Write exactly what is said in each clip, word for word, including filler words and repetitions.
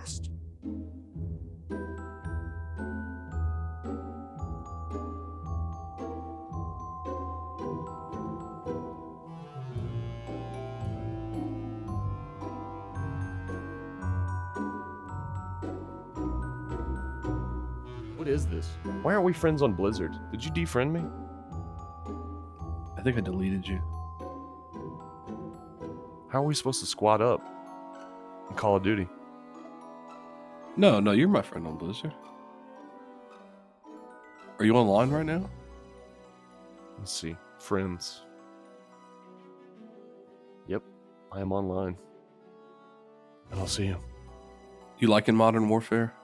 podcast. What is this? Why aren't we friends on Blizzard? Did you defriend me? I think I deleted you. How are we supposed to squad up in Call of Duty? No, no, you're my friend on Blizzard. Are you online right now? Let's see. Friends. Yep, I am online. I don't see you. You liking Modern Warfare?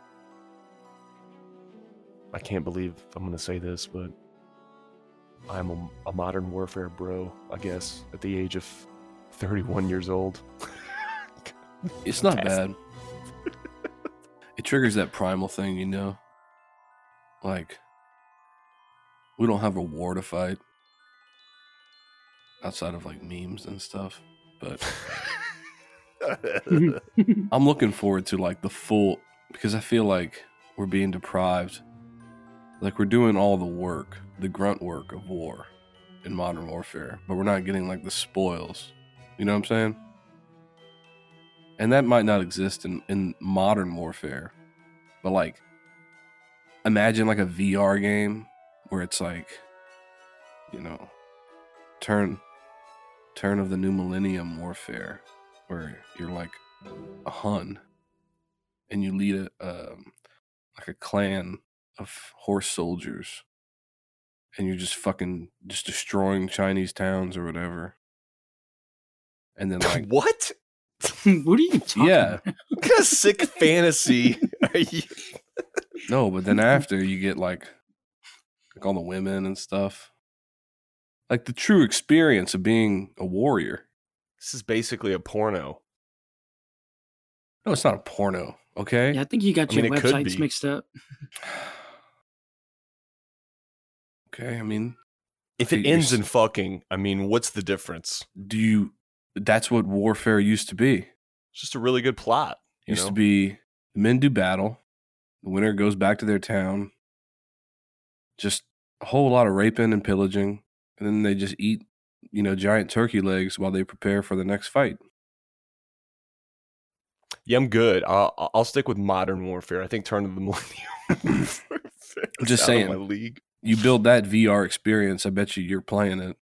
I can't believe I'm going to say this, but I'm a, a Modern Warfare bro, I guess, at the age of thirty-one years old. It's not bad. It triggers that primal thing, you know? Like, we don't have a war to fight outside of like memes and stuff, but I'm looking forward to like the full, because I feel like we're being deprived. Like we're doing all the work, the grunt work of war in Modern Warfare, but we're not getting like the spoils. You know what I'm saying? And that might not exist in, in Modern Warfare, but like, imagine like a V R game where it's like, you know, turn, turn of the new millennium warfare, where you're like a Hun and you lead a, um, like a clan of horse soldiers, and you're just fucking just destroying Chinese towns or whatever. And then like what? What are you talking yeah, about? What kind of sick fantasy are you? no, but then after you get like like all the women and stuff, like the true experience of being a warrior. This is basically a porno. No, it's not a porno. Okay. Yeah, I think you got I your mean, it could websites be. mixed up. Okay. I mean, If it You're ends s- in fucking, I mean, what's the difference? do you? That's what warfare used to be. It's just a really good plot. You Used know? to be the men do battle, the winner goes back to their town, just a whole lot of raping and pillaging, and then they just eat, you know, giant turkey legs while they prepare for the next fight. Yeah, I'm good. I'll, I'll stick with Modern Warfare. I think Turn of the Millennium. I'm just Out of saying. my league. You build that V R experience, I bet you you're playing it.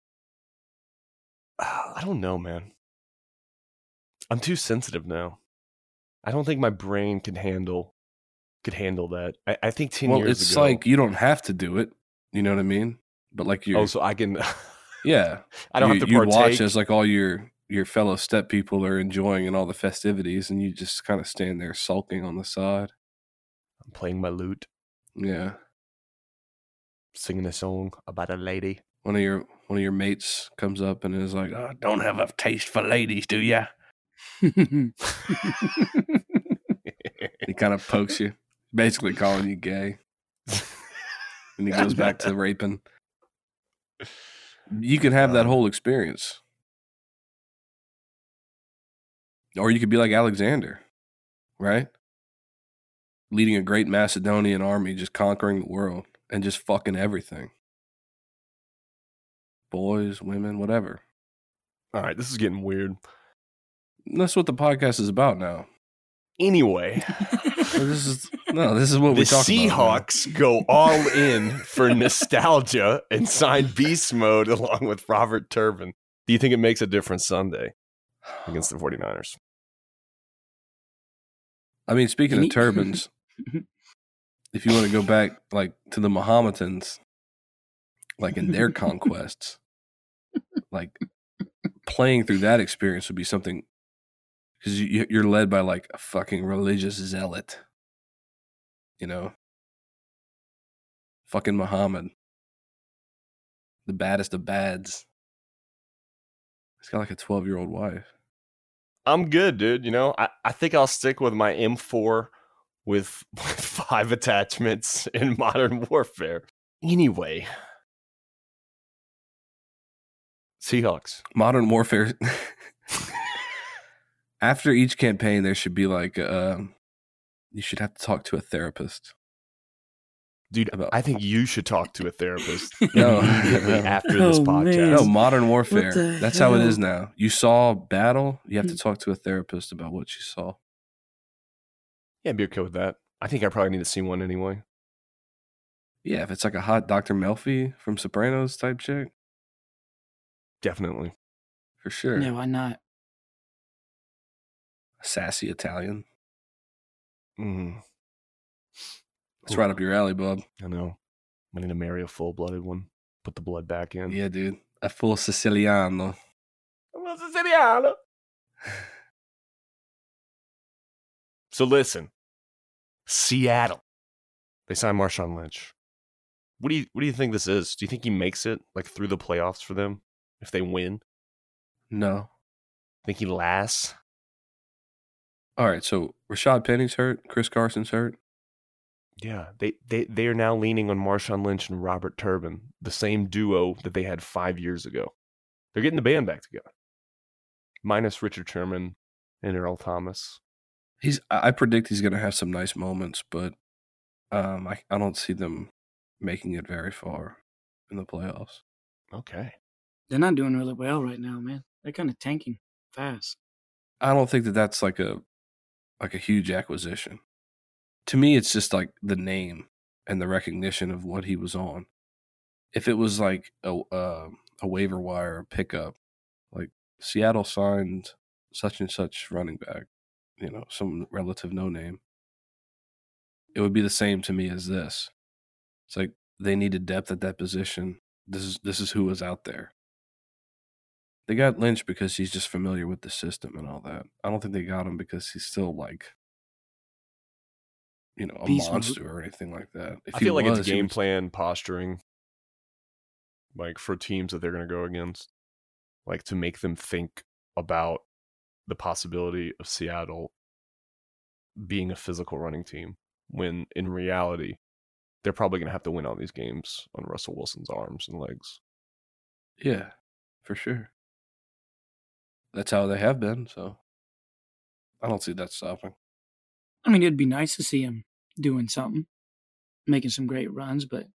I don't know, man. I'm too sensitive now. I don't think my brain can handle could handle that. I, I think ten Well, years it's ago. like you don't have to do it. You know what I mean? But like you, Oh, so I can. yeah, I don't you, have to you partake. watch as like all your your fellow step people are enjoying and all the festivities, and you just kind of stand there sulking on the side. I'm playing my lute, Yeah, singing a song about a lady. one of your one of your mates comes up and is like, oh, "Don't have a taste for ladies, do ya?" He kind of pokes you, basically calling you gay, and he goes back to raping. You can have that Um, whole experience. Or you could be like Alexander, right? Leading a great Macedonian army, just conquering the world and just fucking everything. Boys, women, whatever. All right, this is getting weird. And that's what the podcast is about now. Anyway, This is no, this is what the we talk about. Seahawks go all in for nostalgia and sign beast mode along with Robert Turbin. Do you think it makes a difference Sunday against the 49ers? I mean, speaking Any- of turbans, if you want to go back like to the Mohammedans, like in their conquests, like playing through that experience would be something, because you, you're led by like a fucking religious zealot, you know, fucking Muhammad, the baddest of bads. He's got like a twelve year old wife. I'm good, dude. You know, I, I think I'll stick with my M four with, with five attachments in Modern Warfare. Anyway, Seahawks. Modern Warfare. After each campaign, there should be like, uh, you should have to talk to a therapist. Dude, About- I think you should talk to a therapist No. immediately No. after this Oh, podcast. man. No, Modern What Warfare. the That's how it is hell? now. You saw battle, you have to talk to a therapist about what you saw. Yeah, I'd be okay with that. I think I probably need to see one anyway. Yeah, if it's like a hot Doctor Melfi from Sopranos type chick, Definitely. for sure. Yeah, why not? Sassy Italian. Mm, It's right up your alley, bub. I know. I need to marry a full-blooded one. Put the blood back in. Yeah, dude. A full Siciliano. I'm a Siciliano. So listen, Seattle. They signed Marshawn Lynch. What do you what do you think this is? Do you think he makes it like through the playoffs for them if they win? No. Think he lasts? All right, so Rashad Penny's hurt. Chris Carson's hurt. Yeah, they they they are now leaning on Marshawn Lynch and Robert Turbin, the same duo that they had five years ago. They're getting the band back together, minus Richard Sherman and Earl Thomas. He's. I I predict he's going to have some nice moments, but um, I I don't see them making it very far in the playoffs. Okay. They're not doing really well right now, man. They're kind of tanking fast. I don't think that that's like a like a huge acquisition. To me, it's just like the name and the recognition of what he was on. If it was like a uh, a waiver wire pickup, like Seattle signed such and such running back, you know, some relative no name, it would be the same to me as this. It's like they needed depth at that position. This is this is who was out there. They got Lynch because he's just familiar with the system and all that. I don't think they got him because he's still like, you know, a Beast mode. monster or anything like that. If I he feel like was, it's he game would- plan posturing, like for teams that they're going to go against, like to make them think about the possibility of Seattle being a physical running team, when in reality, they're probably going to have to win all these games on Russell Wilson's arms and legs. Yeah, for sure. That's how they have been, so I don't see that stopping. I mean, it'd be nice to see him doing something, making some great runs, but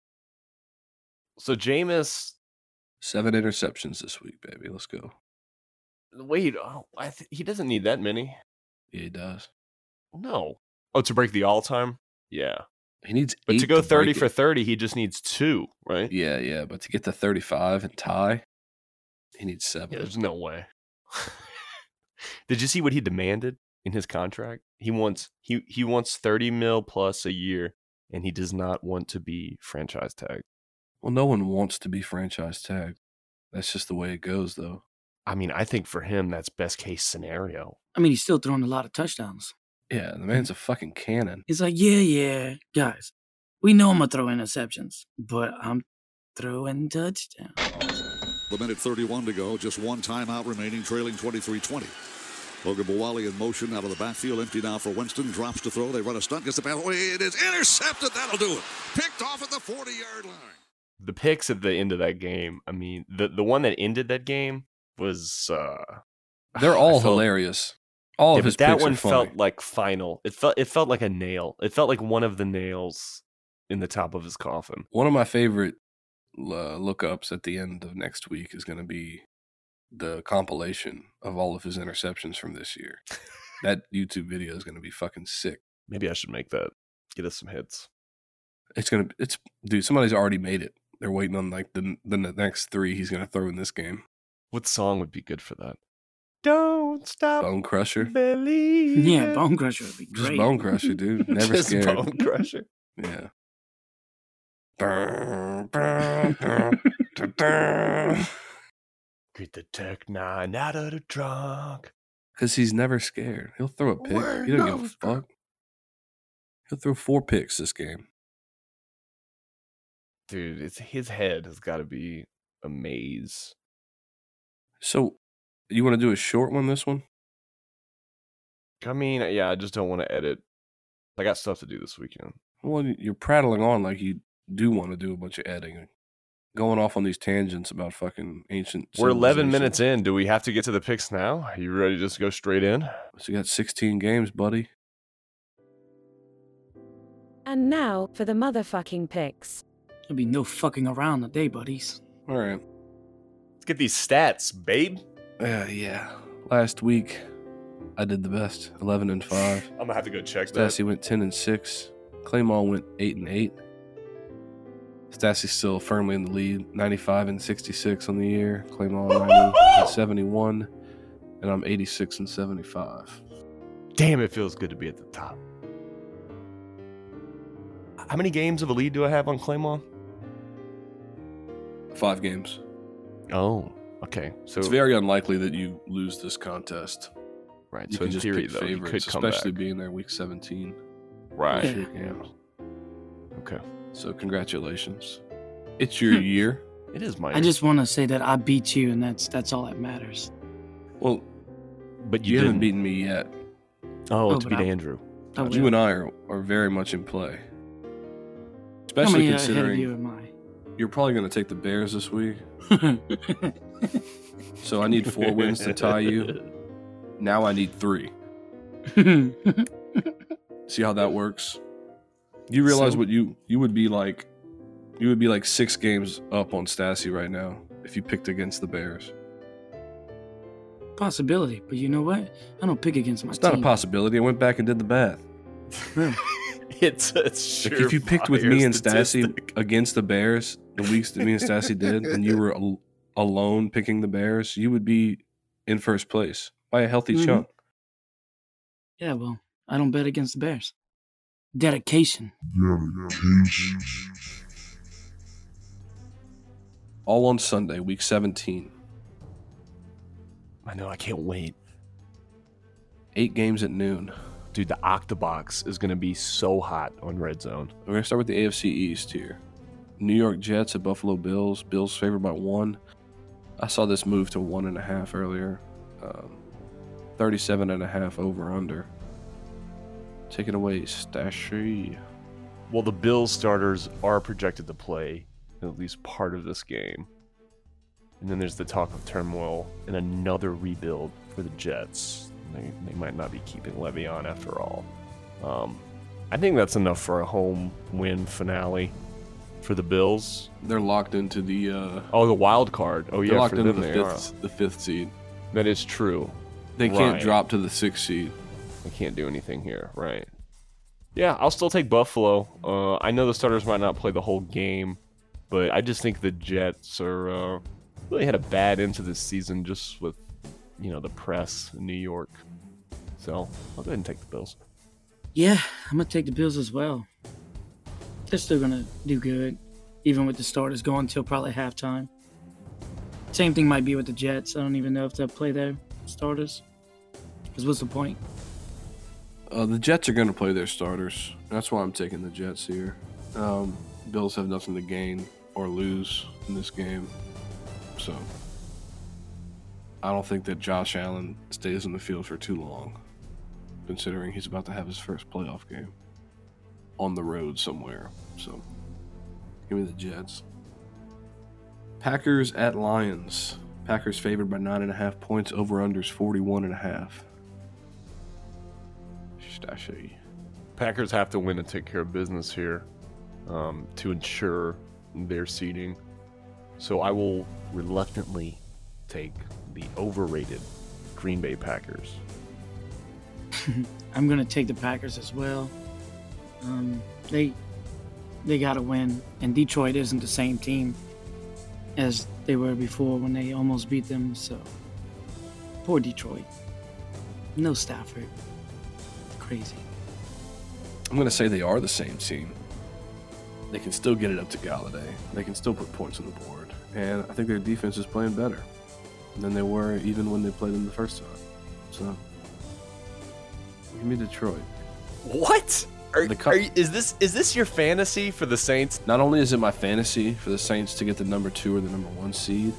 So Jameis, Seven interceptions this week, baby. Let's go. wait, oh, I th- he doesn't need that many. Yeah, he does. No. Oh, to break the all-time? Yeah. He needs But eight to go thirty break for it. thirty, he just needs two, right? Yeah, yeah, but to get to thirty-five and tie, he needs seven. Yeah, there's no way. Did you see what he demanded in his contract? He wants he he wants thirty mil plus a year, and he does not want to be franchise tagged. Well, no one wants to be franchise tagged. That's just the way it goes, though. I mean, I think for him that's best case scenario. I mean, he's still throwing a lot of touchdowns. Yeah, the man's a fucking cannon. He's like, yeah, yeah, guys, we know I'm going to throw interceptions, but I'm throwing touchdowns. The minute thirty-one to go, just one timeout remaining, trailing twenty-three twenty. Logan Bawali in motion out of the backfield, empty now for Winston, drops to throw, they run a stunt, gets the pass away, it is intercepted, that'll do it. Picked off at the forty-yard line. The picks at the end of that game, I mean, the the one that ended that game was uh They're I all felt- hilarious. All Yeah, of his but that picks one are funny. felt like final. It felt it felt like a nail. It felt like one of the nails in the top of his coffin. One of my favorite uh, lookups at the end of next week is going to be the compilation of all of his interceptions from this year. That YouTube video is going to be fucking sick. Maybe I should make that. Get us some hits. It's gonna. It's dude. Somebody's already made it. They're waiting on like the the next three he's going to throw in this game. What song would be good for that? Don't stop Bone Crusher. believing. Yeah, Bone Crusher would be Just great. Bone Crusher, dude. Never Just scared. Bone Crusher. Yeah. Get the Tech Nine out of the trunk. Because he's never scared. He'll throw a pick. We're He doesn't give a no fuck. He'll throw four picks this game. Dude, it's his head has got to be a maze. So, you want to do a short one this one? I mean, yeah, I just don't want to edit. I got stuff to do this weekend. Well, you're prattling on like you do want to do a bunch of editing. going off on these tangents about fucking ancient. We're eleven civilization. minutes in. Do we have to get to the picks now? Are you ready to just go straight in? So you got sixteen games, buddy. And now for the motherfucking picks. There'll be no fucking around today, buddies. All right. Let's get these stats, babe. Uh, yeah. Last week, I did the best. eleven and five. I'm gonna have to go check that. Stassi went ten and six. Claymore went eight and eight. Stassi's still firmly in the lead. ninety-five and sixty-six on the year. Claymore ninety and seventy-one. And I'm eighty-six and seventy-five. Damn, it feels good to be at the top. How many games of a lead do I have on Claymore? Five games. Oh, okay. So It's very unlikely that you lose this contest. right. You So can in just theory, pick though, you could favorites, come especially back. being there week seventeen. Right. Yeah. Sure can. Okay. So congratulations. It's your year. It is my. I just want to say that I beat you, and that's that's all that matters. Well, But you, you, haven't didn't. beaten me yet. Oh, Oh, to but beat I- Andrew. I You will. and I are, are very much in play. How Especially many ahead of considering you am you're probably going to take the Bears this week. I? So I need four wins to tie you. Now I need three. See how that works? You realize So- what you you would be like you would be like six games up on Stassi right now if you picked against the Bears. Possibility, but you know what? I don't pick against my It's team. not a possibility. I went back and did the math. it's it's Like sure if you picked with me and Stassi against the Bears, the weeks that me and Stassi did, and you were al- alone picking the Bears, you would be in first place by a healthy Mhm. chunk. Yeah, well, I don't bet against the Bears. Dedication. All on Sunday, week seventeen. I know. I can't wait, Eight games at noon. dude. The Octobox is gonna be so hot on Red Zone. We're going to start with the A F C East here. New York Jets at Buffalo Bills. Bills favored by one. I saw this move to one and a half earlier. Um, thirty-seven and a half over under. Take it away, Stashy. Well, the Bills starters are projected to play at least part of this game. And then there's the talk of turmoil and another rebuild for the Jets. They, they might not be keeping Levy on after all. Um, I think that's enough for a home win finale for the Bills. They're locked into the. Uh, Oh, the wild card. Oh, they're yeah, locked for into them the they fifth, the fifth seed. are. That is true. They can't Right. drop to the sixth seed. I can't do anything here, right? Yeah, I'll still take Buffalo. Uh, I know the starters might not play the whole game, but I just think the Jets are uh, really had a bad end to this season just with, you know, the press in New York. So I'll go ahead and take the Bills. Yeah, I'm going to take the Bills as well. They're still going to do good, even with the starters going till probably halftime. Same thing might be with the Jets. I don't even know if they'll play their starters. Because what's the point? Uh, the Jets are going to play their starters. That's why I'm taking the Jets here. Um, Bills have nothing to gain or lose in this game. So I don't think that Josh Allen stays in the field for too long, considering he's about to have his first playoff game on the road somewhere. So give me the Jets. Packers at Lions. Packers favored by nine and a half points. Over-unders forty-one and a half. Stashy. Packers have to win and take care of business here um, to ensure their seeding. So I will reluctantly take the overrated Green Bay Packers. I'm going to take the Packers as well. Um, they they got to win, and Detroit isn't the same team as they were before when they almost beat them. So poor Detroit. No Stafford. Crazy. I'm going to say they are the same team. They can still get it up to Galladay. They can still put points on the board. And I think their defense is playing better than they were even when they played them the first time. So, give me Detroit. What? Are, The cup- are you, is this is this your fantasy for the Saints? Not only is it my fantasy for the Saints to get the number two or the number one seed,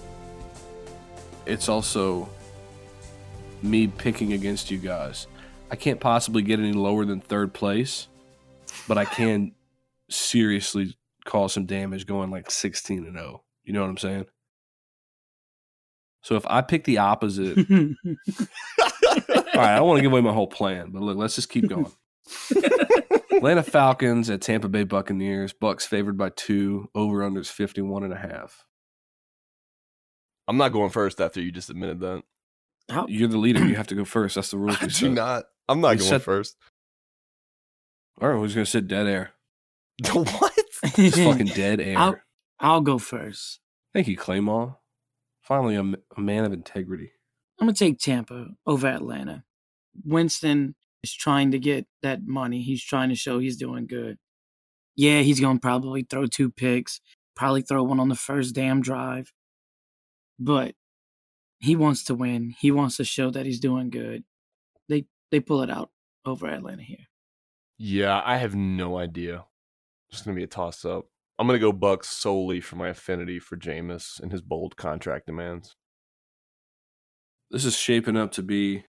it's also me picking against you guys. I can't possibly get any lower than third place, but I can seriously cause some damage going like sixteen and oh. You know what I'm saying? So if I pick the opposite, all right, I don't want to give away my whole plan, but look, let's just keep going. Atlanta Falcons at Tampa Bay Buccaneers. Bucks favored by two. Over under is fifty-one and a half. I'm not going first after you just admitted that. How? You're the leader. You have to go first. That's the rules. I we do set. not. I'm not We going set- first. All right, who's going to sit dead air? What? Just fucking dead air. I'll, I'll go first. Thank you, Claymore. Finally, a, m- a man of integrity. I'm going to take Tampa over Atlanta. Winston is trying to get that money. He's trying to show he's doing good. Yeah, he's going to probably throw two picks, probably throw one on the first damn drive. But he wants to win. He wants to show that he's doing good. They they pull it out over Atlanta here. Yeah, I have no idea. It's going to be a toss-up. I'm going to go Bucks solely for my affinity for Jameis and his bold contract demands. This is shaping up to be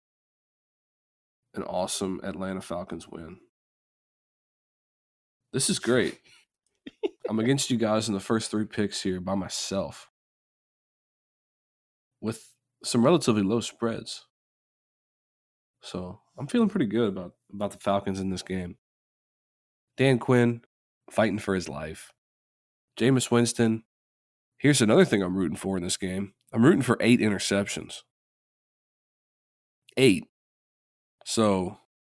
an awesome Atlanta Falcons win. This is great. I'm against you guys in the first three picks here by myself with some relatively low spreads. So I'm feeling pretty good about, about the Falcons in this game. Dan Quinn fighting for his life. Jameis Winston. Here's another thing I'm rooting for in this game. I'm rooting for eight interceptions. Eight. So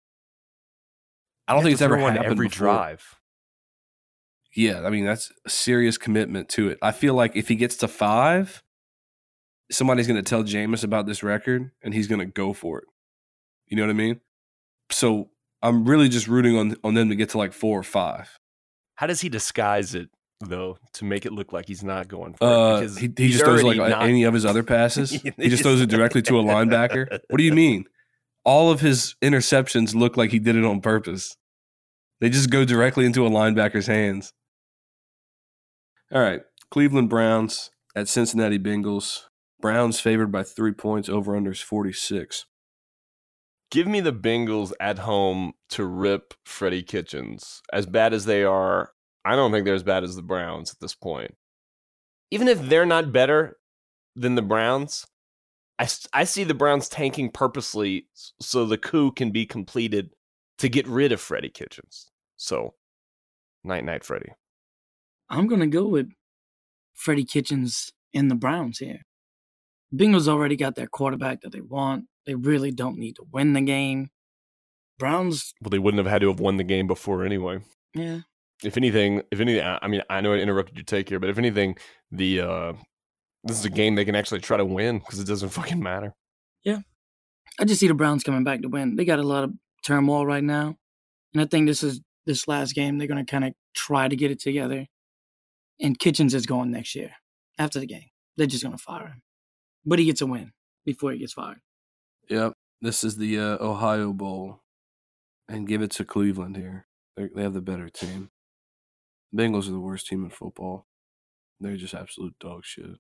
I don't think it's ever happened every before. drive. Yeah, I mean, that's a serious commitment to it. I feel like if he gets to five, somebody's going to tell Jameis about this record, and he's going to go for it. You know what I mean? So I'm really just rooting on, on them to get to like four or five. How does he disguise it, though, to make it look like he's not going for Uh, it? Because he he he's just throws like already not- any of his other passes. He just throws it directly to a linebacker. What do you mean? All of his interceptions look like he did it on purpose. They just go directly into a linebacker's hands. All right, Cleveland Browns at Cincinnati Bengals. Browns favored by three points. Over under is forty-six. Give me the Bengals at home to rip Freddie Kitchens. As bad as they are, I don't think they're as bad as the Browns at this point. Even if they're not better than the Browns, I, s- I see the Browns tanking purposely s- so the coup can be completed to get rid of Freddie Kitchens. So, night-night, Freddie. I'm going to go with Freddie Kitchens and the Browns here. Bengals already got their quarterback that they want. They really don't need to win the game. Browns, Well, they wouldn't have had to have won the game before anyway. yeah. If anything, if anything, I I mean, I know I interrupted your take here, but if anything, the uh, this is a game they can actually try to win because it doesn't fucking matter. I just see the Browns coming back to win. They got a lot of turmoil right now. And I think this is this last game, they're going to kind of try to get it together. And Kitchens is going next year after the game. They're just going to fire him. But he gets a win before he gets fired. Yep, this is the uh, Ohio Bowl. And give it to Cleveland here. They they have the better team. Bengals are the worst team in football. They're just absolute dog shit.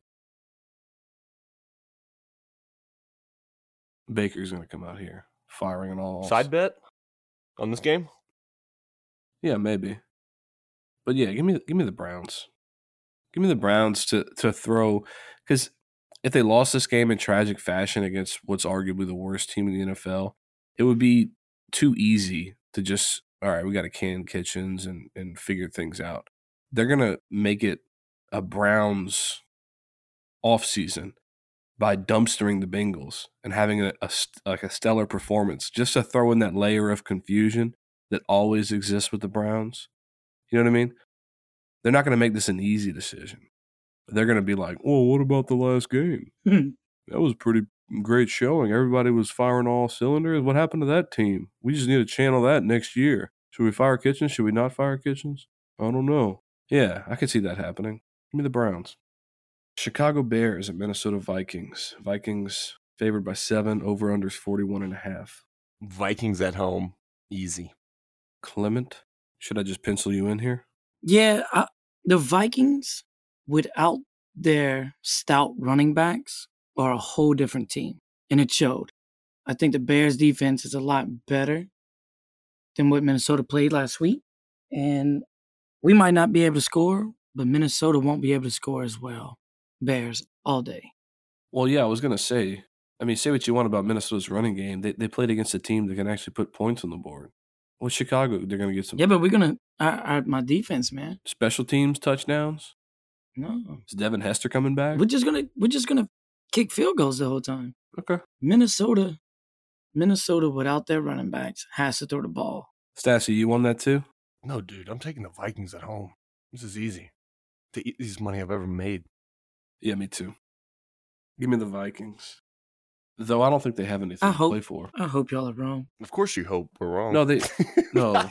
Baker's going to come out here firing on all. Side bet on this game? Yeah, maybe. But yeah, give me give me the Browns. Give me the Browns to to throw, because if they lost this game in tragic fashion against what's arguably the worst team in the N F L, it would be too easy to just, all right, we got to can Kitchens and and figure things out. They're gonna make it a Browns offseason by dumpstering the Bengals and having a, a st- like a stellar performance, just to throw in that layer of confusion that always exists with the Browns. You know what I mean? They're not going to make this an easy decision. They're going to be like, well, what about the last game? That was a pretty great showing. Everybody was firing all cylinders. What happened to that team? We just need to channel that next year. Should we fire Kitchens? Should we not fire Kitchens? I don't know. Yeah, I could see that happening. Give me the Browns. Chicago Bears at Minnesota Vikings. Vikings favored by seven. Over unders forty-one and a half. Vikings at home. Easy. Clement, should I just pencil you in here? Yeah, I, the Vikings, without their stout running backs, are a whole different team. And it showed. I think the Bears' defense is a lot better than what Minnesota played last week. And we might not be able to score, but Minnesota won't be able to score as well. Bears all day. Well, yeah, I was gonna say. I mean, say what you want about Minnesota's running game. They they played against a team that can actually put points on the board. Well, Chicago, they're gonna get some. Yeah, but we're gonna our, our, my defense, man. Special teams touchdowns. No, Is Devin Hester coming back? we're just gonna we're just gonna kick field goals the whole time. Okay. Minnesota, Minnesota without their running backs has to throw the ball. Stassi, you won that too? No, dude, I'm taking the Vikings at home. This is easy. The easiest money I've ever made. Yeah, me too. Give me the Vikings. Though I don't think they have anything I to hope play for. I hope y'all are wrong. Of course you hope we're wrong. No, they no.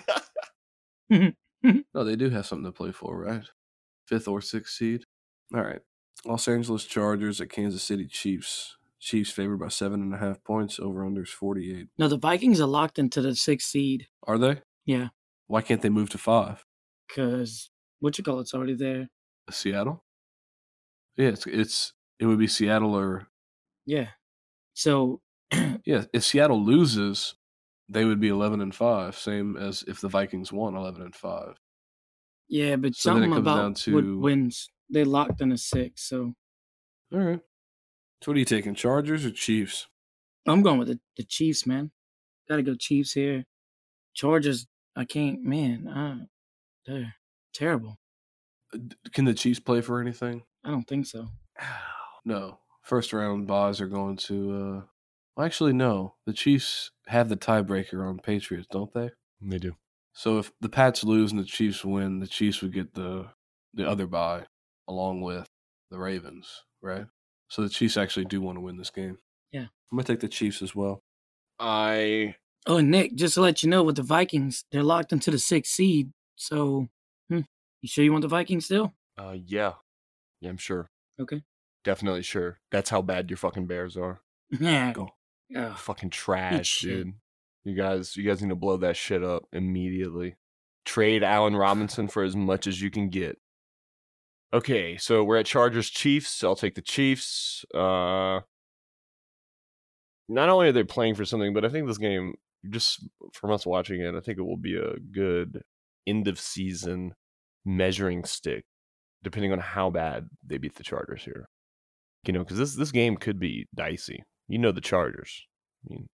No, they do have something to play for, right? Fifth or sixth seed. All right. Los Angeles Chargers at Kansas City Chiefs. Chiefs favored by seven and a half points. Over unders forty-eight. No, the Vikings are locked into the sixth seed. Are they? Yeah, Why can't they move to five? because what you call it's already there. Seattle? Yeah, it's it's it would be Seattle or Yeah. So yeah. If Seattle loses, they would be eleven and five, same as if the Vikings won eleven and five. yeah, but So then it something comes down about to- what wins. They locked in a six, so All right. So what are you taking, Chargers or Chiefs? I'm going with the, the Chiefs, man. Got to go Chiefs here. Chargers, I can't, man. I, they're terrible. D- Can the Chiefs play for anything? I don't think so. No. First round buys are going to. Uh, well, actually, no. The Chiefs have the tiebreaker on Patriots, don't they? They do. So if the Pats lose and the Chiefs win, the Chiefs would get the the other bye along with the Ravens, right? So the Chiefs actually do want to win this game. Yeah. I'm gonna take the Chiefs as well. I Oh, and Nick, just to let you know, with the Vikings, they're locked into the sixth seed. So, hmm, you sure you want the Vikings still? uh yeah. Yeah, I'm sure. Okay. Definitely sure. That's how bad your fucking Bears are. Yeah. Go. Ugh. Fucking trash, shit. dude. You guys you guys need to blow that shit up immediately. Trade Allen Robinson for as much as you can get. Okay, so we're at Chargers Chiefs. I'll take the Chiefs. Uh not only are they playing for something, but I think this game, just from us watching it, I think it will be a good end of season measuring stick, depending on how bad they beat the Chargers here. You know, because this this game could be dicey. You know the Chargers. I mean,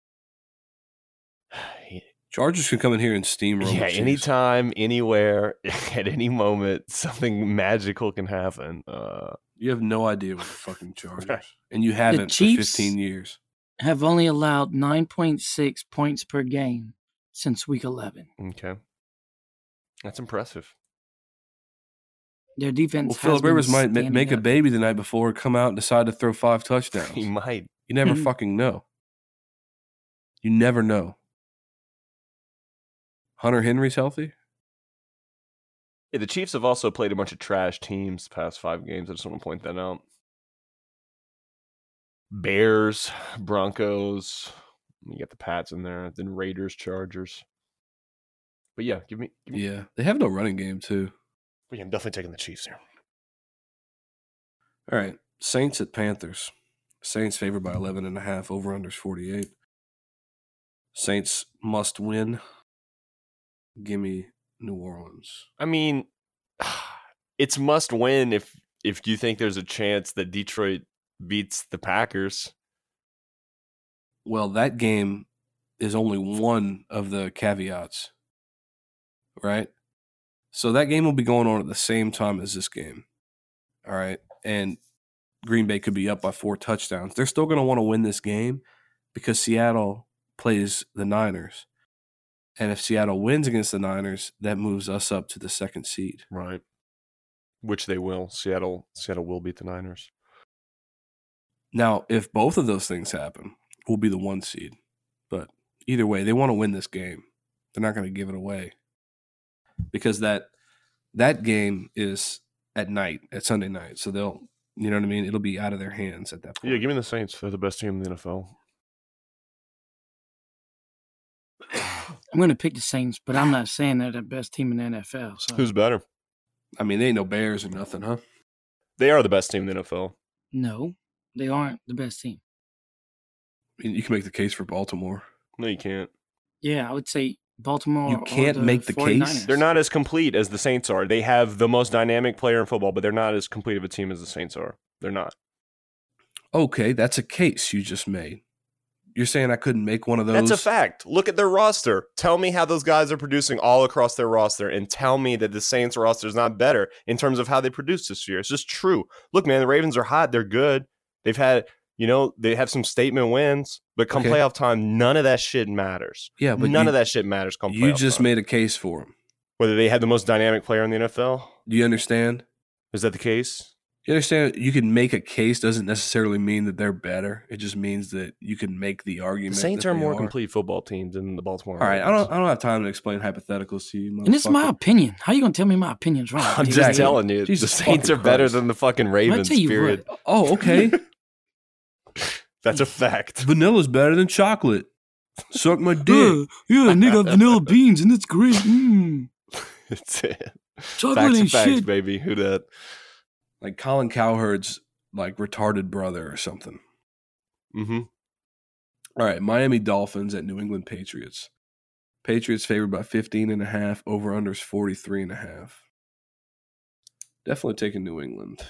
Chargers can come in here and steamroll. the yeah, Chiefs. anytime, anywhere, at any moment, something magical can happen. Uh, You have no idea what the fucking Chargers, and you haven't Chiefs- for fifteen years. Have only allowed nine point six points per game since week eleven. okay, that's impressive. Their defense Well, has Philip been Rivers might ma- standing make a up. baby the night before, come out and decide to throw five touchdowns. He might. You never Mhm. fucking know. You never know. Hunter Henry's healthy? Yeah, the Chiefs have also played a bunch of trash teams the past five games. I just want to point that out. Bears, Broncos, you got the Pats in there, then Raiders, Chargers. But yeah, give me, give me Yeah. They have no running game, too. yeah, I'm definitely taking the Chiefs here. All right. Saints at Panthers. Saints favored by eleven and a half. Over unders forty-eight. Saints must win. Give me New Orleans. I mean, it's must win if if you think there's a chance that Detroit beats the Packers. Well, that game is only one of the caveats, right? So that game will be going on at the same time as this game. All right. And Green Bay could be up by four touchdowns. They're still going to want to win this game because Seattle plays the Niners. And if Seattle wins against the Niners, that moves us up to the second seed. Right. Which they will. Seattle Seattle will beat the Niners. Now, if both of those things happen, we'll be the one seed. But either way, they want to win this game. They're not going to give it away. Because that that game is at night, at Sunday night. So they'll, you know what I mean? It'll be out of their hands at that point. Yeah, give me the Saints. They're the best team in the N F L. I'm going to pick the Saints, but I'm not saying they're the best team in the N F L. So. Who's better? I mean, they ain't no Bears or nothing, huh? They are the best team in the N F L. No, they aren't the best team. I mean, you can make the case for Baltimore. No, you can't. Yeah, I would say Baltimore. You can't or the make the case. forty-niners. They're not as complete as the Saints are. They have the most dynamic player in football, but they're not as complete of a team as the Saints are. They're not. Okay, that's a case you just made. You're saying I couldn't make one of those? That's a fact. Look at their roster. Tell me how those guys are producing all across their roster, and tell me that the Saints roster is not better in terms of how they produced this year. It's just true. Look, man, the Ravens are hot. They're good. They've had, you know, they have some statement wins, but come Okay. playoff time, none of that shit matters. Yeah, but none you, of that shit matters come playoff you just time. made a case for them. Whether they had the most dynamic player in the N F L. Do you understand? Is that the case? You understand? You can make a case doesn't necessarily mean that they're better. It just means that you can make the The argument. Saints that are a they more complete football team than the Baltimore. All right, I Ravens. don't. I don't have time to explain hypotheticals to you. And it's my motherfucker. opinion. How you gonna tell me my opinion's wrong? I'm dude? just Exactly. telling you, Jesus the Saints are fucking better Christ. than the fucking Ravens. tell you Period. what. Oh, okay. That's a fact. Vanilla's better than chocolate. Suck my dick. Yeah, yeah, and they got vanilla beans, and it's great. Mm. It's it. Chocolate Facts ain't and facts, shit. baby. Who that? Like Colin Cowherd's like retarded brother or something. Mm-hmm. All right, Miami Dolphins at New England Patriots. Patriots favored by fifteen and a half. Over unders forty-three and a half. Definitely taking New England.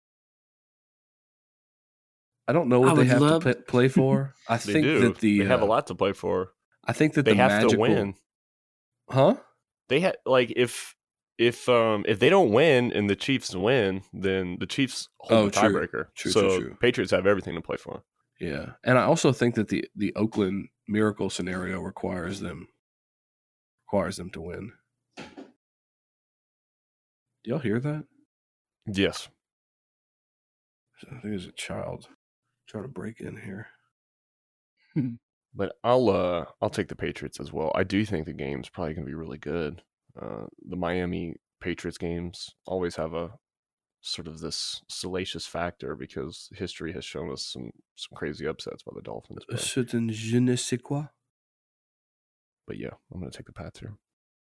I don't know I what they would have love- to play, play for. I They think do. that the they have a uh, lot to play for. I think that They the have magical, to win. Huh? They had like if if um if they don't win and the Chiefs win, then the Chiefs hold Oh, the true. tiebreaker. True, so true, true. Patriots have everything to play for. Yeah, and I also think that the the Oakland Miracle scenario requires them requires them to win. Do y'all hear that? Yes. I think there's a child trying to break in here. But I'll uh I'll take the Patriots as well. I do think the game's probably gonna be really good. Uh, the Miami Patriots games always have a sort of this salacious factor because history has shown us some some crazy upsets by the Dolphins. A But, certain je ne sais quoi. but yeah, I'm gonna take the Pats here.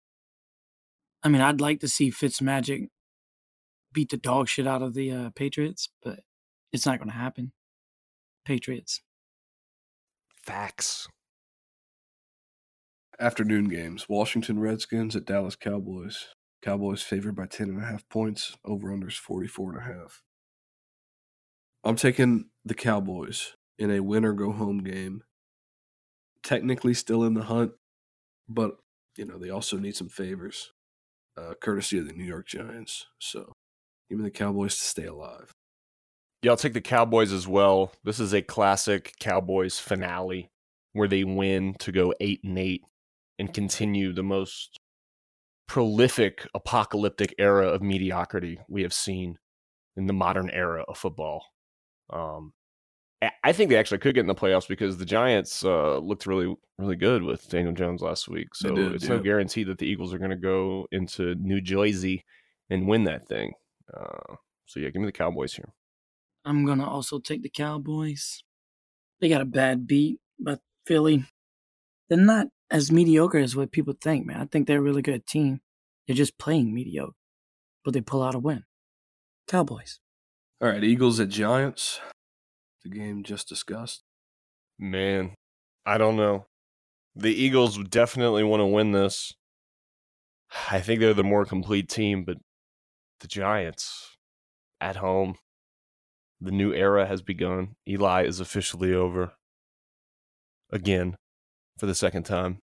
I mean, I'd like to see Fitzmagic beat the dog shit out of the uh, Patriots, but it's not going to happen. Patriots. Facts. Afternoon games. Washington Redskins at Dallas Cowboys. Cowboys favored by ten and a half points. Over unders forty-four and a half. I'm taking the Cowboys in a win or go home game. Technically still in the hunt, but you know, they also need some favors. Uh, courtesy of the New York Giants. So give me the Cowboys to stay alive. Yeah, I'll take the Cowboys as well. This is a classic Cowboys finale where they win to go eight and eight and continue the most prolific apocalyptic era of mediocrity we have seen in the modern era of football. Um, I- I think they actually could get in the playoffs because the Giants uh, looked really, really good with Daniel Jones last week. So did, it's yeah. no guarantee that the Eagles are going to go into New Jersey and win that thing. Uh, so yeah, give me the Cowboys here. I'm going to also take the Cowboys. They got a bad beat, but Philly, they're not as mediocre as what people think, man. I think they're a really good team. They're just playing mediocre, but they pull out a win. Cowboys. All right, Eagles at Giants. The game just discussed. Man, I don't know. The Eagles definitely want to win this. I think they're the more complete team, but the Giants at home, the new era has begun. Eli is officially over. Again, for the second time.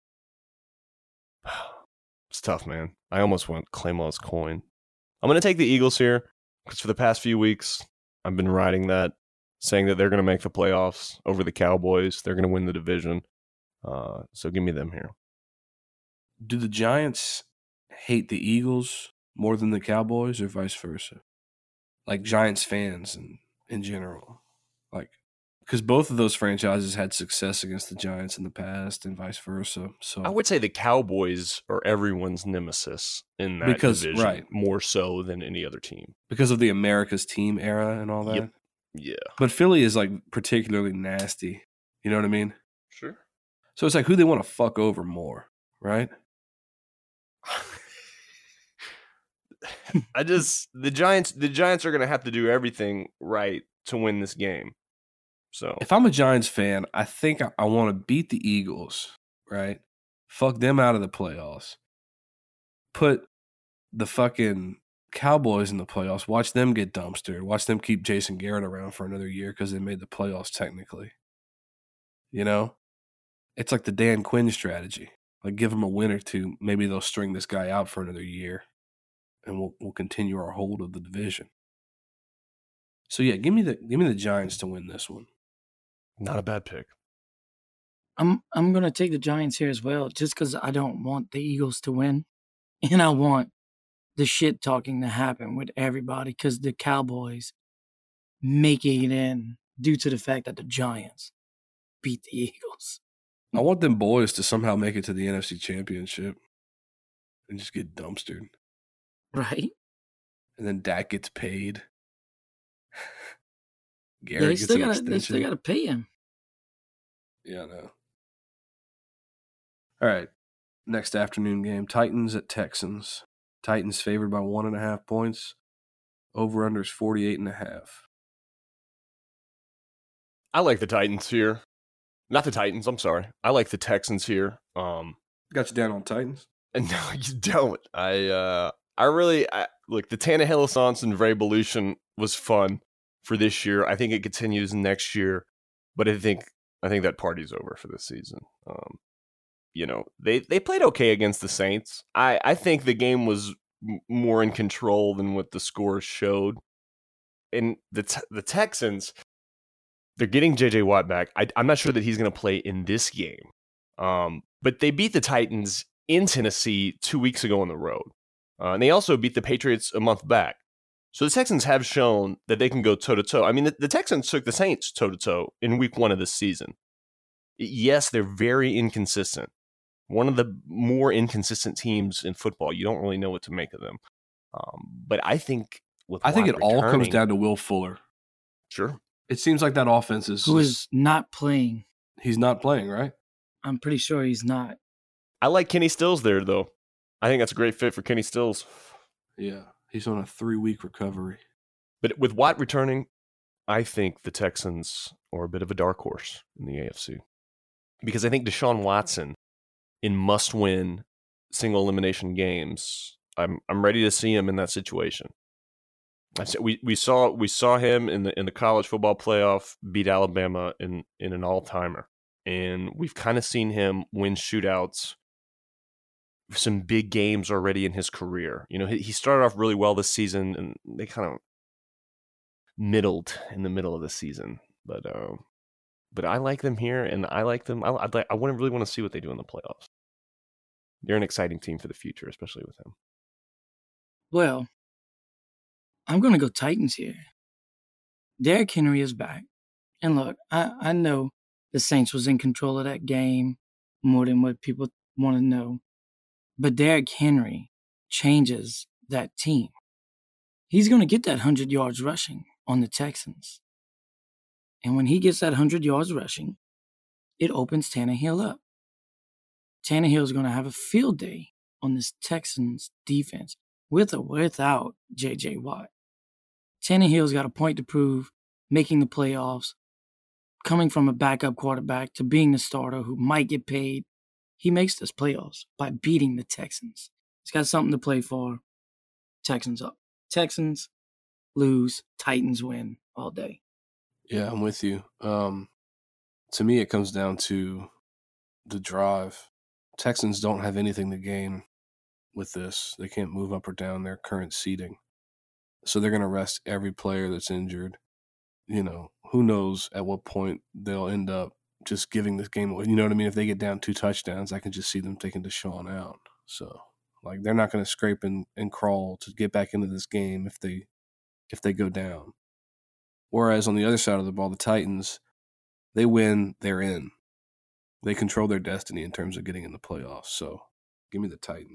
It's tough, man. I almost went Claymaw's coin. I'm going to take the Eagles here because for the past few weeks, I've been riding that, saying that they're going to make the playoffs over the Cowboys. They're going to win the division. Uh, so give me them here. Do the Giants hate the Eagles more than the Cowboys or vice versa? Like Giants fans in, in general. Like, because both of those franchises had success against the Giants in the past and vice versa. So I would say the Cowboys are everyone's nemesis in that Because- division, right. more so than any other team. because of the America's team era and all that. Yep. Yeah. But Philly is like particularly nasty. You know what I mean? Sure. So it's like who they want to fuck over more, right? I just the Giants the Giants are going to have to do everything right to win this game. So If I'm a Giants fan, I think I, I want to beat the Eagles, right? Fuck them out of the playoffs. Put the fucking Cowboys in the playoffs. Watch them get dumpstered. Watch them keep Jason Garrett around for another year because they made the playoffs technically. You know? It's like the Dan Quinn strategy. Like, give them a win or two. Maybe they'll string this guy out for another year, and we'll we'll continue our hold of the division. So yeah, give me the give me the Giants to win this one. Not a bad pick. I'm I'm gonna take the Giants here as well, just because I don't want the Eagles to win, and I want the shit talking to happen with everybody because the Cowboys making it in due to the fact that the Giants beat the Eagles. I want them boys to somehow make it to the N F C Championship and just get dumpstered. Right? And then Dak gets paid. Yeah, Garrett they gets still an gotta extension. they still gotta pay him. Yeah, I know. All right. Next afternoon game. Titans at Texans. Titans favored by one and a half points. Over under is forty-eight and a half. I like the Titans here. Not the Titans, I'm sorry. I like the Texans here. Um, Got you down on Titans? and no, you don't. I uh, I really I, look. The Tannehill Assance and Revolution was fun for this year. I think it continues next year, but I think I think that party's over for this season. Um, you know, they they played okay against the Saints. I I think the game was m- more in control than what the scores showed. And the te- the Texans, they're getting J J Watt back. I, I'm not sure that he's going to play in this game. Um, but they beat the Titans in Tennessee two weeks ago on the road. Uh, and they also beat the Patriots a month back. So the Texans have shown that they can go toe-to-toe. I mean, the, the Texans took the Saints toe-to-toe in week one of this season. Yes, they're very inconsistent. One of the more inconsistent teams in football. You don't really know what to make of them. Um, but I think with I think Watt it all comes returning- down to Will Fuller. Sure. It seems like that offense is Who is not playing. he's not playing, right? I'm pretty sure he's not. I like Kenny Stills there, though. I think that's a great fit for Kenny Stills. Yeah. He's on a three-week recovery. But with Watt returning, I think the Texans are a bit of a dark horse in the A F C. Because I think Deshaun Watson, in must-win single elimination games, I'm I'm ready to see him in that situation. I said we, we saw we saw him in the in the college football playoff beat Alabama in, in an all-timer. And we've kind of seen him win shootouts, some big games already in his career. You know, he, he started off really well this season, and they kind of middled in the middle of the season. But uh, but I like them here, and I like them. I I'd like, I wouldn't really want to see what they do in the playoffs. They're an exciting team for the future, especially with him. Well, I'm going to go Titans here. Derrick Henry is back. And look, I, I know the Saints was in control of that game more than what people want to know. But Derrick Henry changes that team. He's going to get that one hundred yards rushing on the Texans. And when he gets that one hundred yards rushing, it opens Tannehill up. Tannehill is going to have a field day on this Texans defense with or without J J Watt. Tannehill's got a point to prove, making the playoffs, coming from a backup quarterback to being the starter who might get paid. He makes this playoffs by beating the Texans. He's got something to play for. Texans up. Texans lose, Titans win all day. Yeah, I'm with you. Um, to me, it comes down to the drive. Texans don't have anything to gain with this. They can't move up or down their current seeding. So they're going to rest every player that's injured. You know, who knows at what point they'll end up just giving this game away. You know what I mean? If they get down two touchdowns, I can just see them taking Deshaun out. So, like, they're not going to scrape and, and crawl to get back into this game if they if they go down. Whereas on the other side of the ball, the Titans, they win, they're in. They control their destiny in terms of getting in the playoffs. So, give me the Titans.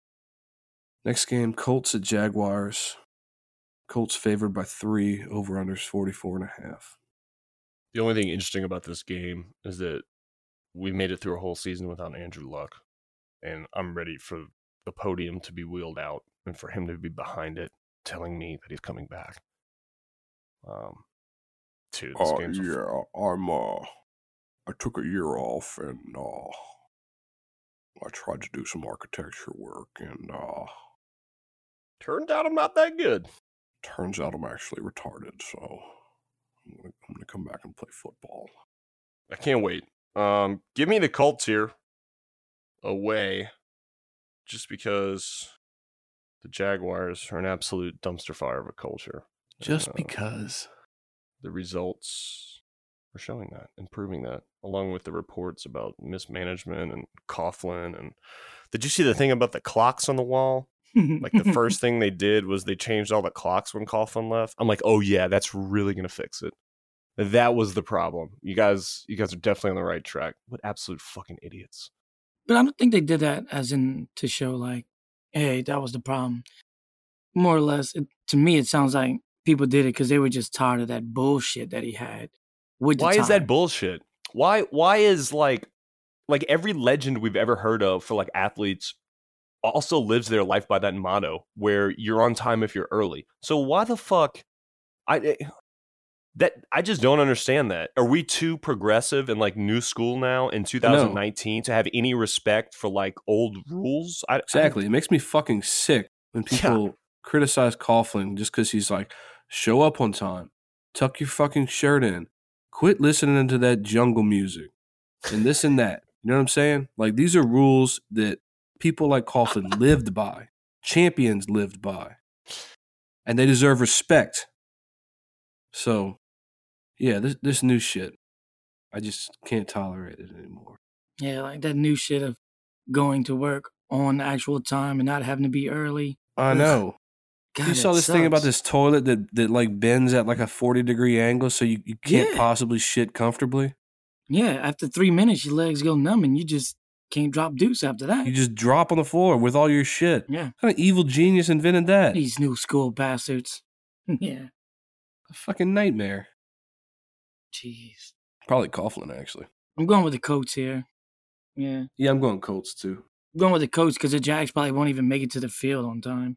Next game, Colts at Jaguars. Colts favored by three, over-unders forty-four and a half. The only thing interesting about this game is that we made it through a whole season without Andrew Luck, and I'm ready for the podium to be wheeled out and for him to be behind it, telling me that he's coming back. Um, dude, this Oh, game's a- yeah, I'm, uh, I took a year off, and uh, I tried to do some architecture work, and uh, Turned out I'm not that good. turns out I'm actually retarded, so I'm gonna, I'm gonna come back and play football. I can't wait. Um, give me the Colts here away, just because the Jaguars are an absolute dumpster fire of a culture. Just Uh, because. The results are showing that and proving that, along with the reports about mismanagement and Coughlin. And did you see the thing about the clocks on the wall? Like the first thing they did was they changed all the clocks when Coughlin left. I'm like, oh yeah, that's really gonna fix it. That was the problem. You guys, you guys are definitely on the right track. What absolute fucking idiots. But I don't think they did that as in to show like, hey, that was the problem. More or less, it, to me, it sounds like people did it because they were just tired of that bullshit that he had. With the Why is that time. bullshit? Why why is like like every legend we've ever heard of for like athletes also lives their life by that motto where you're on time if you're early. So why the fuck I that I just don't understand that. Are we too progressive and like new school now in two thousand nineteen to have any respect for like old rules? I, Exactly. It makes me fucking sick when people Yeah. criticize Coughlin just because he's like, show up on time, tuck your fucking shirt in, quit listening to that jungle music, and this and that. You know what I'm saying? Like, these are rules that people like Coughlin lived by, champions lived by, and they deserve respect. So, yeah, this this new shit, I just can't tolerate it anymore. Yeah, like that new shit of going to work on the actual time and not having to be early. I Ugh. know. God, You saw that this thing about sucks. this toilet that, that like bends at like a forty degree angle so you, you can't Yeah. possibly shit comfortably. Yeah, after three minutes, your legs go numb and you just can't drop deuce after that. You just drop on the floor with all your shit. yeah, What kind of evil genius invented that? these new school bastards. yeah, A fucking nightmare. jeez. Probably Coughlin, actually. I'm going with the Colts here. Yeah, Yeah, I'm going Colts too. I'm going with the Colts because the Jags probably won't even make it to the field on time.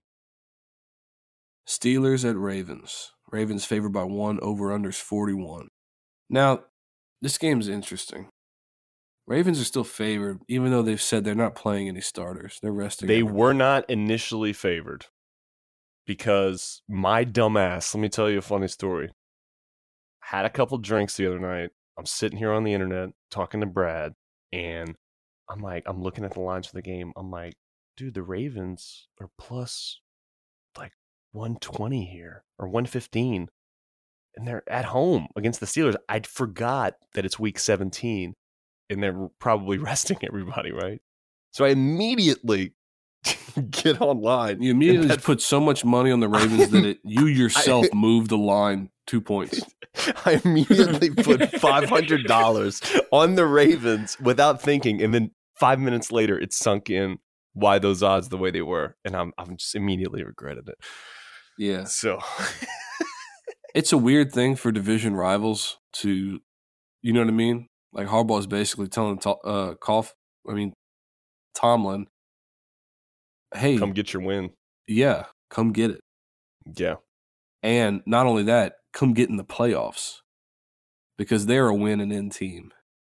Steelers at Ravens. Ravens favored by one, over-unders forty-one. Now, this game's interesting. Ravens are still favored, even though they've said they're not playing any starters. They're resting. They everybody. were not initially favored because my dumbass, let me tell you a funny story. Had a couple drinks the other night. I'm sitting here on the internet talking to Brad, and I'm like, I'm looking at the lines for the game. I'm like, dude, the Ravens are plus like one twenty here or one fifteen, and they're at home against the Steelers. I forgot that it's week seventeen, and they're probably resting everybody, right? So I immediately get online. You immediately and just put so much money on the Ravens that it, you yourself I- moved the line two points. I immediately put five hundred dollars on the Ravens without thinking, and then five minutes later, it sunk in why those odds the way they were, and I'm I'm just immediately regretted it. Yeah. So It's a weird thing for division rivals to, you know what I mean? Like Harbaugh is basically telling to, uh, Cough, I mean, Tomlin, hey, come get your win. yeah, come get it. Yeah, And not only that, come get in the playoffs because they're a win and in team.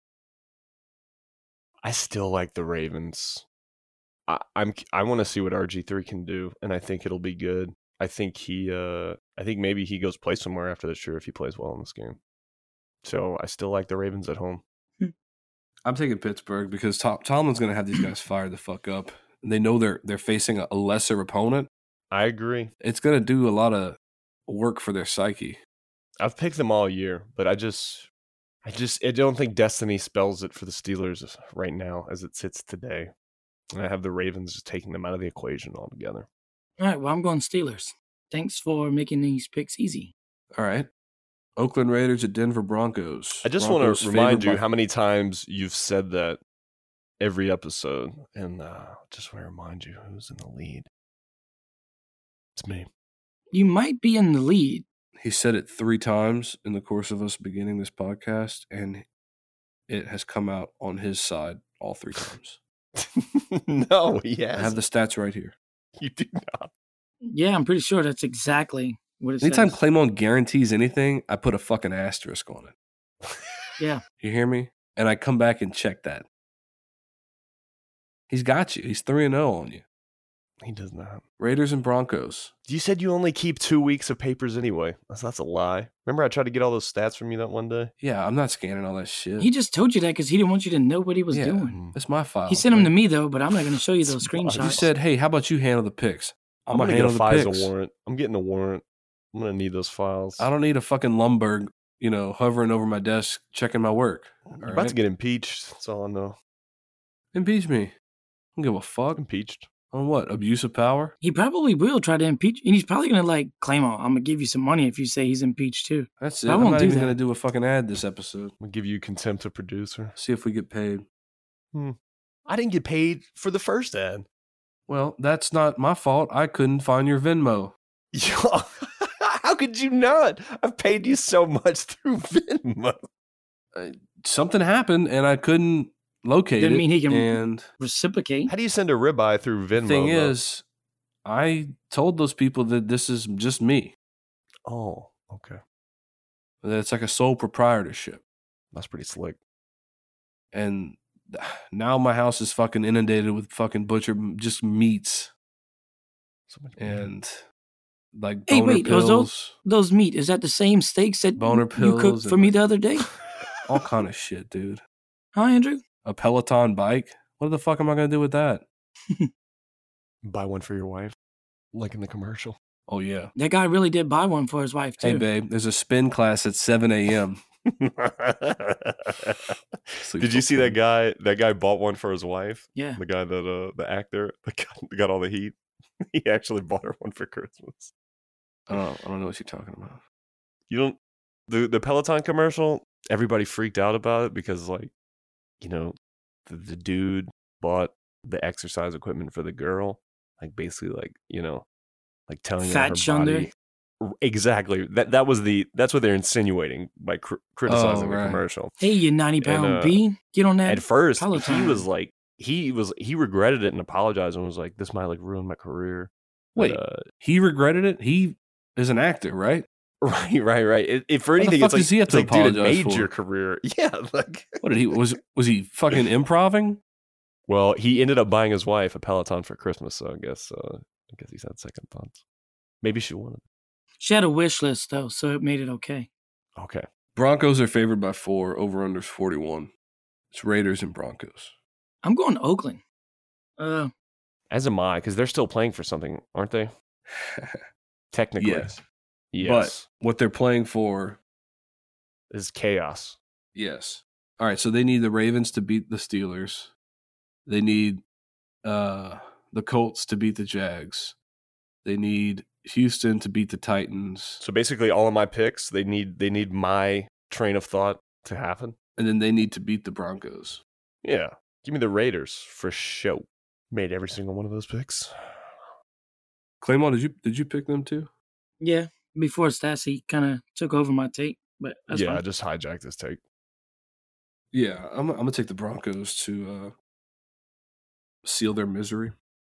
I still like the Ravens. I, I'm I want to see what R G three can do, and I think it'll be good. I think he, uh, I think maybe he goes play somewhere after this year if he plays well in this game. So I still like the Ravens at home. I'm taking Pittsburgh because Tom, Tomlin's going to have these guys fired the fuck up. And they know they're they're facing a, a lesser opponent. I agree. It's going to do a lot of work for their psyche. I've picked them all year, but I just, I just, I don't think destiny spells it for the Steelers right now as it sits today. And I have the Ravens just taking them out of the equation altogether. All right, well, I'm going Steelers. Thanks for making these picks easy. All right. Oakland Raiders at Denver Broncos. I just Broncos want to remind favored you by- how many times you've said that every episode, and uh, just want to remind you who's in the lead. It's me. You might be in the lead. He said it three times in the course of us beginning this podcast, and it has come out on his side all three times. No, yes. I have the stats right here. You do not. Yeah, I'm pretty sure that's exactly what it Anytime says. Claymon guarantees anything, I put a fucking asterisk on it. Yeah. You hear me? And I come back and check that. He's got you. He's three and zero on you. He does not. Raiders and Broncos. You said you only keep two weeks of papers anyway. That's, that's a lie. Remember I tried to get all those stats from you that one day? Yeah, I'm not scanning all that shit. He just told you that because he didn't want you to know what he was yeah, doing. That's my file. He sent them to me, though, but I'm not going to show you those screenshots. You said, hey, how about you handle the picks? I'm, I'm going to get a handle the FISA picks. warrant. I'm getting a warrant. I'm going to need those files. I don't need a fucking Lumberg, you know, hovering over my desk checking my work. I'm All about right? to get impeached. That's all I know. Impeach me. I don't give a fuck. Impeached. On what? Abuse of power? He probably will try to impeach, and he's probably going to, like, claim, oh, I'm going to give you some money if you say he's impeached, too. That's it. I I'm won't not do even that. going to do a fucking ad this episode. I'm going to give you contempt of producer. See if we get paid. Hmm. I didn't get paid for the first ad. Well, that's not my fault. I couldn't find your Venmo. How could you not? I've paid you so much through Venmo. Uh, something happened, and I couldn't locate Doesn't it. mean he can and reciprocate. How do you send a ribeye through Venmo? the thing though? is, I told those people that this is just me. Oh, okay. That it's like a sole proprietorship. That's pretty slick. And now my house is fucking inundated with fucking butcher just meats So much and like Hey, boner wait, those- pills, Those meat, is that the same steaks that Boner you pills cooked for and- me the other day? all kind of shit, dude. Huh, Andrew? A Peloton bike? What the fuck am I gonna do with that? Buy one for your wife, like in the commercial. Oh yeah. That guy really did buy one for his wife, too. Hey babe, there's a spin class at seven a.m. Did you see that guy? That guy bought one for his wife. Yeah. The guy that uh, the actor that got, got all the heat. He actually bought her one for Christmas. I don't, I don't know what you're talking about. You don't the the Peloton commercial. Everybody freaked out about it because, like, you know, the, the dude bought the exercise equipment for the girl, like basically, like, you know, like telling her Fat her shunned her? body. Exactly. That that was the that's what they're insinuating by cr- criticizing Oh, the right. commercial. Hey, you ninety pound uh, bee, get on that. At first, he Peloton. was like, he was he regretted it and apologized and was like, "This might like ruin my career." But, Wait, uh, he regretted it? He is an actor, right? right, right, right. It, it, for What the anything, fuck it's like, does he have it's to like, dude, it apologize made for? your career. Yeah, like. What did he was was he fucking improving? Well, he ended up buying his wife a Peloton for Christmas, so I guess uh, I guess he's had second thoughts. Maybe she wanted. She had a wish list, though, so it made it okay. Okay. Broncos are favored by four. Over unders forty-one. It's Raiders and Broncos. I'm going to Oakland. Uh, As am I, because they're still playing for something, aren't they? Technically. Yes. Yes. But what they're playing for, Is chaos. yes. All right, so they need the Ravens to beat the Steelers. They need uh, the Colts to beat the Jags. They need Houston to beat the Titans. So basically, all of my picks, they need they need my train of thought to happen. And then they need to beat the Broncos. Yeah. Give me the Raiders for show. Made every single one of those picks. Claymore, did you did you pick them too? yeah, before Stassi kind of took over my take, but that's yeah, fine. I just hijacked this take. Yeah, I'm I'm gonna take the Broncos to uh, seal their misery.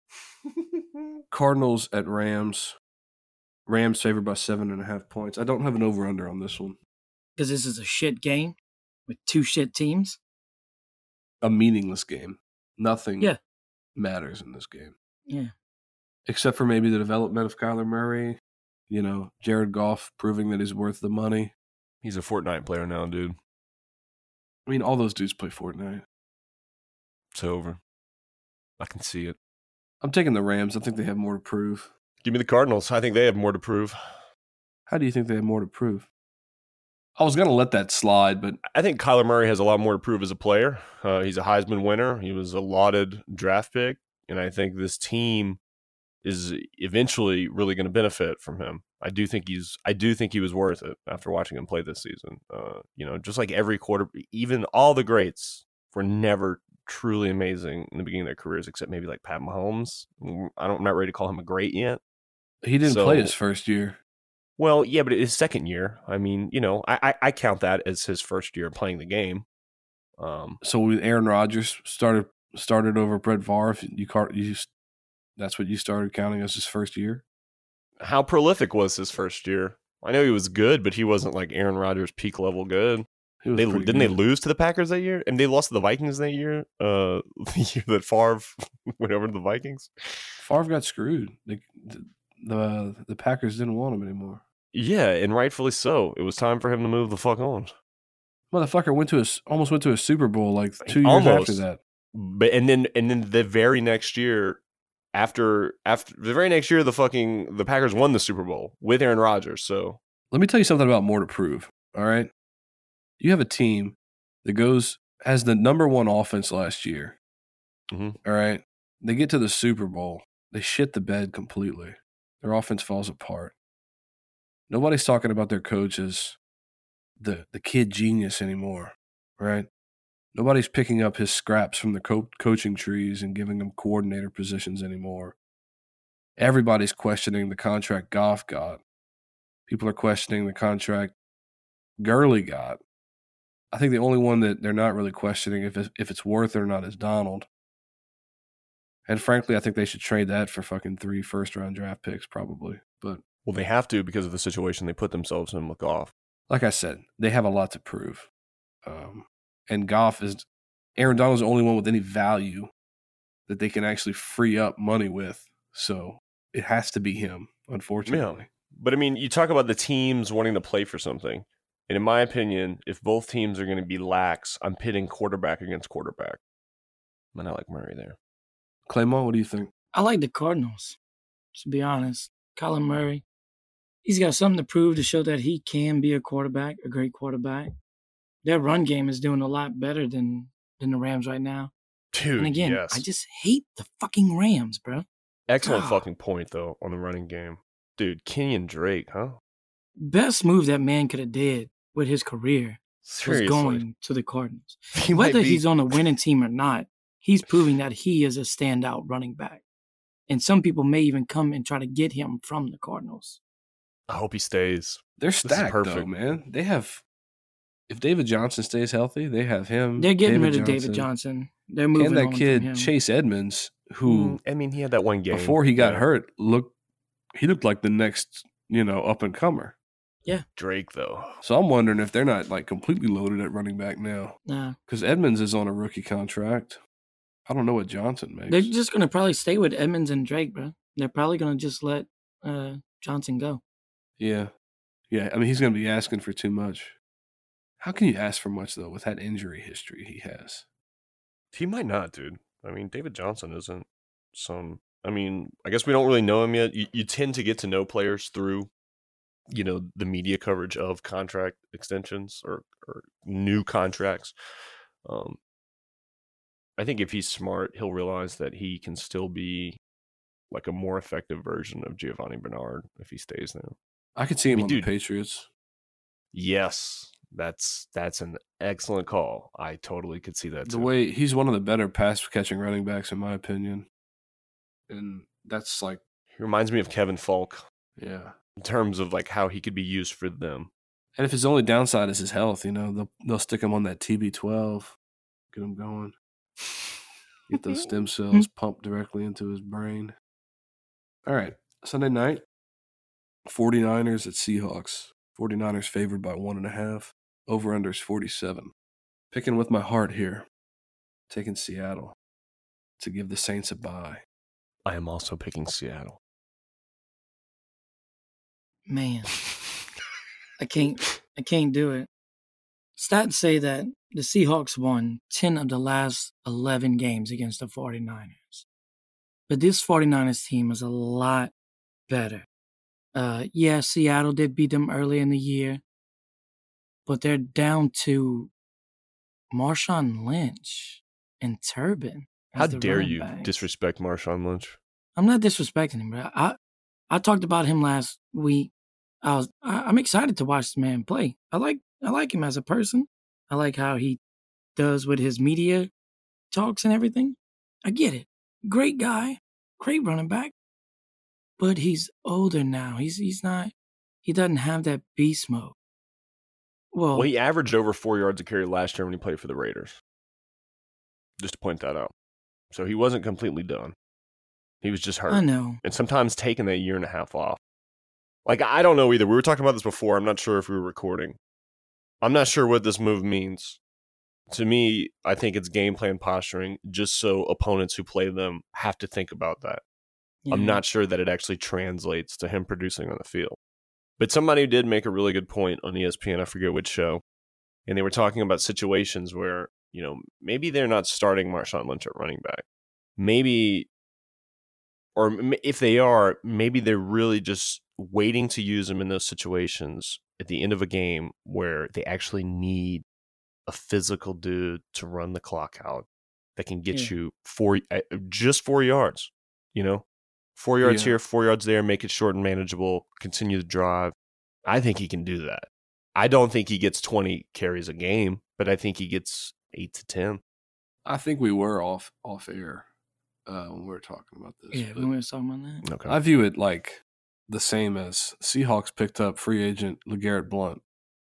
Cardinals at Rams. Rams favored by seven and a half points. I don't have an over under on this one. Because this is a shit game with two shit teams. A meaningless game. Nothing Yeah. matters in this game. Yeah. Except for maybe the development of Kyler Murray. You know, Jared Goff proving that he's worth the money. He's a Fortnite player now, dude. I mean, all those dudes play Fortnite. It's over. I can see it. I'm taking the Rams. I think they have more to prove. Give me the Cardinals. I think they have more to prove. How do you think they have more to prove? I was going to let that slide, but I think Kyler Murray has a lot more to prove as a player. Uh, he's a Heisman winner. He was a lauded draft pick. And I think this team is eventually really going to benefit from him. I do think he's. I do think he was worth it after watching him play this season. Uh, you know, just like every quarter, even all the greats were never truly amazing in the beginning of their careers, except maybe like Pat Mahomes. I don't. I'm not ready to call him a great yet. he didn't So- play his first year. Well, yeah, but his second year. I mean, you know, I I, I count that as his first year playing the game. Um, So when Aaron Rodgers started started over Brett Favre, you car you that's what you started counting as his first year. how prolific was his first year? I know he was good, but he wasn't like Aaron Rodgers peak level good. He was They pretty didn't they good. lose to the Packers that year, and they lost to the Vikings that year. Uh, the year that Favre went over to the Vikings. Favre got screwed. They, the, the the Packers didn't want him anymore. Yeah, and rightfully so. It was time for him to move the fuck on. Motherfucker went to a, almost went to a Super Bowl like two years Almost. after that. But and then and then the very next year, after after the very next year, the fucking the Packers won the Super Bowl with Aaron Rodgers. So Let me tell you something about more to prove. All right, you have a team that goes has the number one offense last year. Mhm. All right, they get to the Super Bowl, they shit the bed completely. Their offense falls apart. Nobody's talking about their coach as the the kid genius anymore, right? Nobody's picking up his scraps from the co- coaching trees and giving him coordinator positions anymore. Everybody's questioning the contract Goff got. People are questioning the contract Gurley got. I think the only one that they're not really questioning if it's, if it's worth it or not is Donald. And frankly, I think they should trade that for fucking three first-round draft picks probably. But well, they have to because of the situation they put themselves in with Goff. like I said, they have a lot to prove. Um, and Goff is Aaron Donald's the only one with any value that they can actually free up money with. So it has to be him, unfortunately. But I mean, you talk about the teams wanting to play for something. And in my opinion, if both teams are going to be lax, I'm pitting quarterback against quarterback. And I like Murray there. Claymore, what do you think? I like the Cardinals, to be honest. Kyler Murray, he's got something to prove to show that he can be a quarterback, a great quarterback. Their run game is doing a lot better than, than the Rams right now. Dude, and again, yes. I just hate the fucking Rams, bro. Excellent God. fucking point, though, on the running game. Dude, Kenyon Drake, huh? Best move that man could have did with his career Seriously. was going to the Cardinals. He might Whether be- he's on a winning team or not, he's proving that he is a standout running back. And some people may even come and try to get him from the Cardinals. I hope he stays. They're is stacked, perfect. though, man. They have – if David Johnson stays healthy, they have him. They're getting David rid of David Johnson. They're moving And that on kid, from him. Chase Edmonds, who, Mm, I mean, he had that one game. before he got Yeah. hurt, looked he looked like the next, you know, up-and-comer. Drake, though. So I'm wondering if they're not, like, completely loaded at running back now. Nah. Because Edmonds is on a rookie contract. I don't know what Johnson makes. They're just going to probably stay with Edmonds and Drake, bro. They're probably going to just let uh, Johnson go. Yeah. Yeah, I mean, he's going to be asking for too much. How can you ask for much, though, with that injury history he has? He might not, dude. I mean, David Johnson isn't some. I mean, I guess we don't really know him yet. You, you tend to get to know players through, you know, the media coverage of contract extensions or, or new contracts. Um, I think if he's smart, he'll realize that he can still be like a more effective version of Giovanni Bernard if he stays there. I could see him I mean, on dude, the Patriots. Yes, that's that's an excellent call. I totally could see that The too. way he's one of the better pass catching running backs, in my opinion. And that's like, He reminds me of Kevin Falk yeah. in terms of like how he could be used for them. And if his only downside is his health, you know, they'll they'll stick him on that T B twelve, get him going, get those stem cells pumped directly into his brain. All right, Sunday night, 49ers at Seahawks. 49ers favored by one and a half. Over under is forty-seven. Picking with my heart here, taking Seattle to give the Saints a bye. I am also picking Seattle. Man, I can't I can't do it. Stats say that the Seahawks won ten of the last eleven games against the 49ers. But this 49ers team is a lot better. Uh, yeah, Seattle did beat them early in the year, but they're down to Marshawn Lynch and Turbin. as How the dare running you backs. disrespect Marshawn Lynch? I'm not disrespecting him, bro. I I talked about him last week. I was I, I'm excited to watch the man play. I like I like him as a person. I like how he does with his media talks and everything. I get it. Great guy, great running back. But he's older now. He's he's not. He doesn't have that beast mode. Well, Well, he averaged over four yards a carry last year when he played for the Raiders. Just to point that out. So he wasn't completely done. He was just hurt. I know. And sometimes taking that year and a half off. Like, I don't know either. We were talking about this before. I'm not sure if we were recording. I'm not sure what this move means. To me, I think it's game plan posturing just so opponents who play them have to think about that. Yeah. I'm not sure that it actually translates to him producing on the field. But somebody did make a really good point on E S P N, I forget which show, and they were talking about situations where, you know, maybe they're not starting Marshawn Lynch at running back. Maybe, or if they are, maybe they're really just waiting to use him in those situations at the end of a game where they actually need a physical dude to run the clock out that can get Yeah. you four, just four yards, you know, four yards Yeah. here, four yards there, make it short and manageable, continue to drive. I think he can do that. I don't think he gets twenty carries a game, but I think he gets eight to ten. I think we were off off air uh, when we were talking about this. Yeah, but when we were talking about that. Okay. I view it like the same as Seahawks picked up free agent LeGarrette Blount,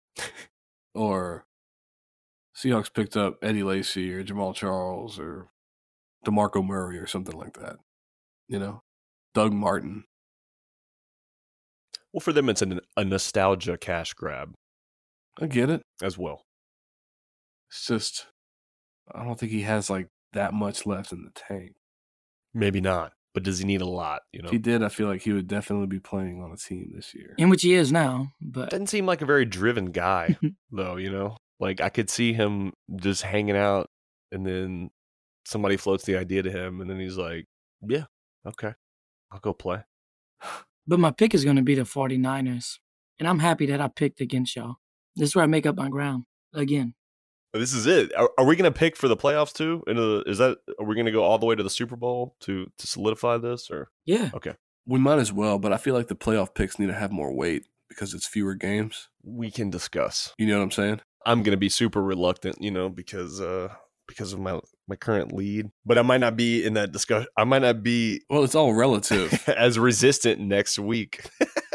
or Seahawks picked up Eddie Lacy or Jamal Charles or DeMarco Murray or something like that. You know, Doug Martin. Well, for them, it's a, a nostalgia cash grab I get it. as well. It's just, I don't think he has like that much left in the tank. Maybe not, but does he need a lot? You know, If he did, I feel like he would definitely be playing on a team this year. In which he is now, but doesn't seem like a very driven guy, though. You know, like I could see him just hanging out, and then somebody floats the idea to him, and then he's like, "Yeah, okay, I'll go play." but my pick is going to be the 49ers. And I'm happy that I picked against y'all. This is where I make up my ground again. This is it. Are, are we going to pick for the playoffs too? Into the, is that are we going to go all the way to the Super Bowl to to solidify this? Or Yeah. okay, We might as well, but I feel like the playoff picks need to have more weight because it's fewer games. we can discuss. You know what I'm saying? I'm going to be super reluctant, you know, because uh because of my my current lead, but I might not be in that discussion. I might not be Well, it's all relative. as resistant next week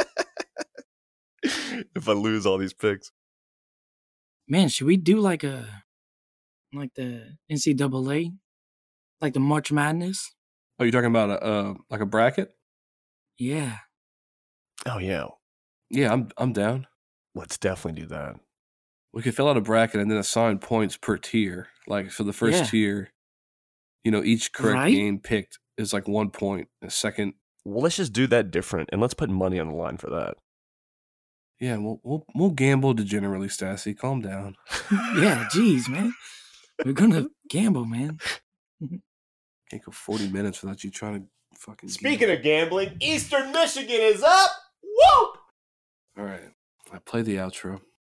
if I lose all these picks. Man, should we do like a, like the N C double A? Like the March Madness? Are you talking about a uh, like a bracket? Yeah. Oh yeah, Yeah, I'm I'm down. let's definitely do that. We could fill out a bracket and then assign points per tier. Like for the first Yeah. tier, you know, each correct Right? game picked is like one point. The second, Well, let's just do that different, and let's put money on the line for that. yeah, we'll we'll, we'll gamble degenerately, Stassi. Calm down. Yeah, geez, man. We're going to gamble, man. Can't go forty minutes without you trying to fucking. Speaking of gambling, Eastern Michigan is up. Whoa! all right, I play the outro.